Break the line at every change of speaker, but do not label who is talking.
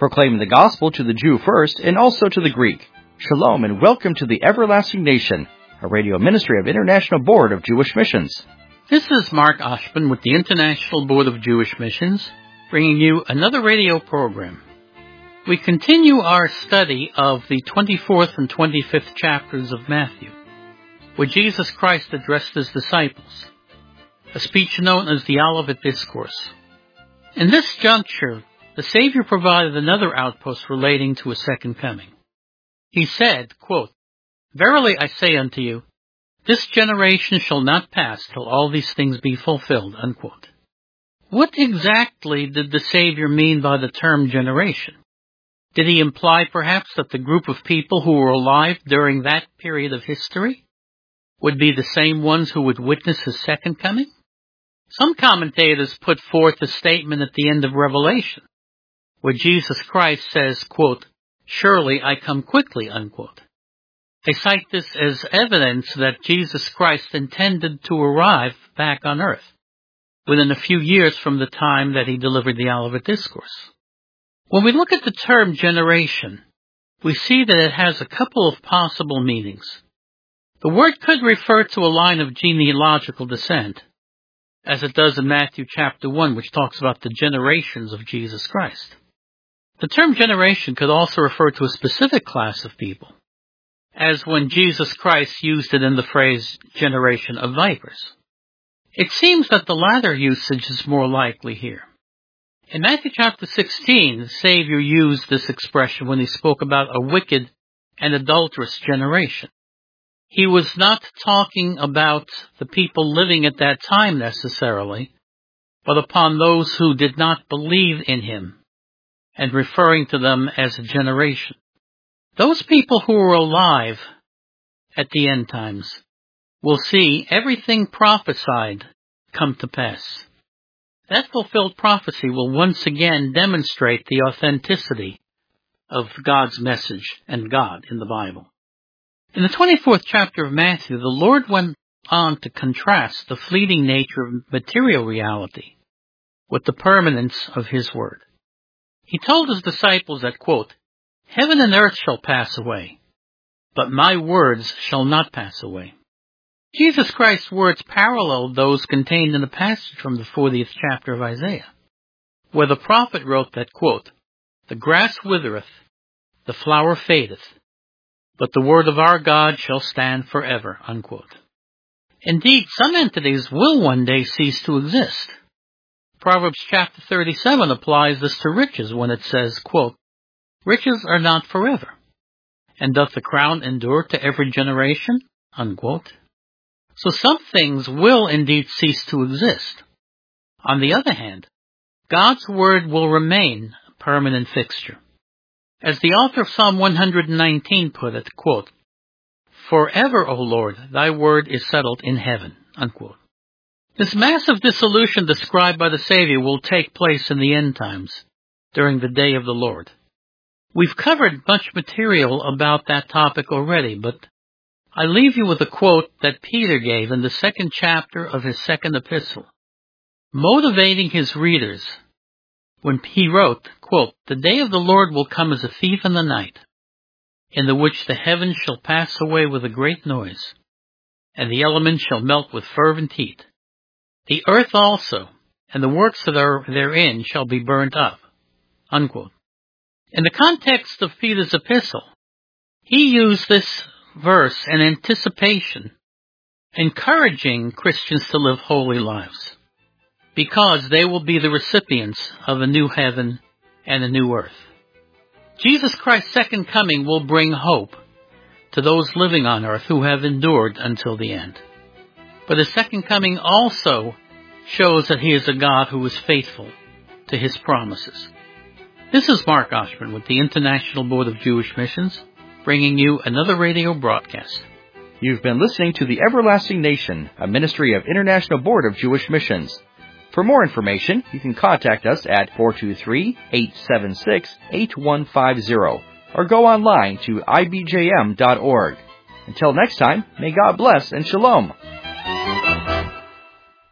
proclaiming the gospel to the Jew first and also to the Greek. Shalom and welcome to the Everlasting Nation, a radio ministry of International Board of Jewish Missions.
This is Mark Oshman with the International Board of Jewish Missions, bringing you another radio program. We continue our study of the 24th and 25th chapters of Matthew, where Jesus Christ addressed his disciples, a speech known as the Olivet Discourse. In this juncture, the Savior provided another outpost relating to his second coming. He said, quote, "Verily I say unto you, this generation shall not pass till all these things be fulfilled," unquote. What exactly did the Savior mean by the term generation? Did he imply perhaps that the group of people who were alive during that period of history would be the same ones who would witness his second coming? Some commentators put forth a statement at the end of Revelation, where Jesus Christ says, quote, "Surely I come quickly," unquote. They cite this as evidence that Jesus Christ intended to arrive back on earth within a few years from the time that he delivered the Olivet Discourse. When we look at the term generation, we see that it has a couple of possible meanings. The word could refer to a line of genealogical descent, as it does in Matthew chapter 1, which talks about the generations of Jesus Christ. The term generation could also refer to a specific class of people, as when Jesus Christ used it in the phrase generation of vipers. It seems that the latter usage is more likely here. In Matthew chapter 16, the Savior used this expression when he spoke about a wicked and adulterous generation. He was not talking about the people living at that time necessarily, but upon those who did not believe in him, and referring to them as a generation. Those people who are alive at the end times will see everything prophesied come to pass. That fulfilled prophecy will once again demonstrate the authenticity of God's message and God in the Bible. In the 24th chapter of Matthew, the Lord went on to contrast the fleeting nature of material reality with the permanence of his word. He told his disciples that, quote, "Heaven and earth shall pass away, but my words shall not pass away." Jesus Christ's words paralleled those contained in the passage from the 40th chapter of Isaiah, where the prophet wrote that, quote, "The grass withereth, the flower fadeth, but the word of our God shall stand forever," unquote. Indeed, some entities will one day cease to exist. Proverbs chapter 37 applies this to riches when it says, quote, "Riches are not forever, and doth the crown endure to every generation," unquote. So some things will indeed cease to exist. On the other hand, God's word will remain a permanent fixture. As the author of Psalm 119 put it, quote, "Forever, O Lord, thy word is settled in heaven," unquote. This massive dissolution described by the Savior will take place in the end times, during the day of the Lord. We've covered much material about that topic already, but I leave you with a quote that Peter gave in the 2nd chapter of his 2nd epistle, motivating his readers when he wrote, quote, "The day of the Lord will come as a thief in the night, in the which the heavens shall pass away with a great noise, and the elements shall melt with fervent heat. The earth also, and the works that are therein shall be burnt up," unquote. In the context of Peter's epistle, he used this verse in anticipation, encouraging Christians to live holy lives, because they will be the recipients of a new heaven and a new earth. Jesus Christ's second coming will bring hope to those living on earth who have endured until the end. But his second coming also shows that he is a God who is faithful to his promises. This is Mark Oshman with the International Board of Jewish Missions, bringing you another radio broadcast.
You've been listening to the Everlasting Nation, a ministry of International Board of Jewish Missions. For more information, you can contact us at 423-876-8150 or go online to ibjm.org. Until next time, may God bless and shalom.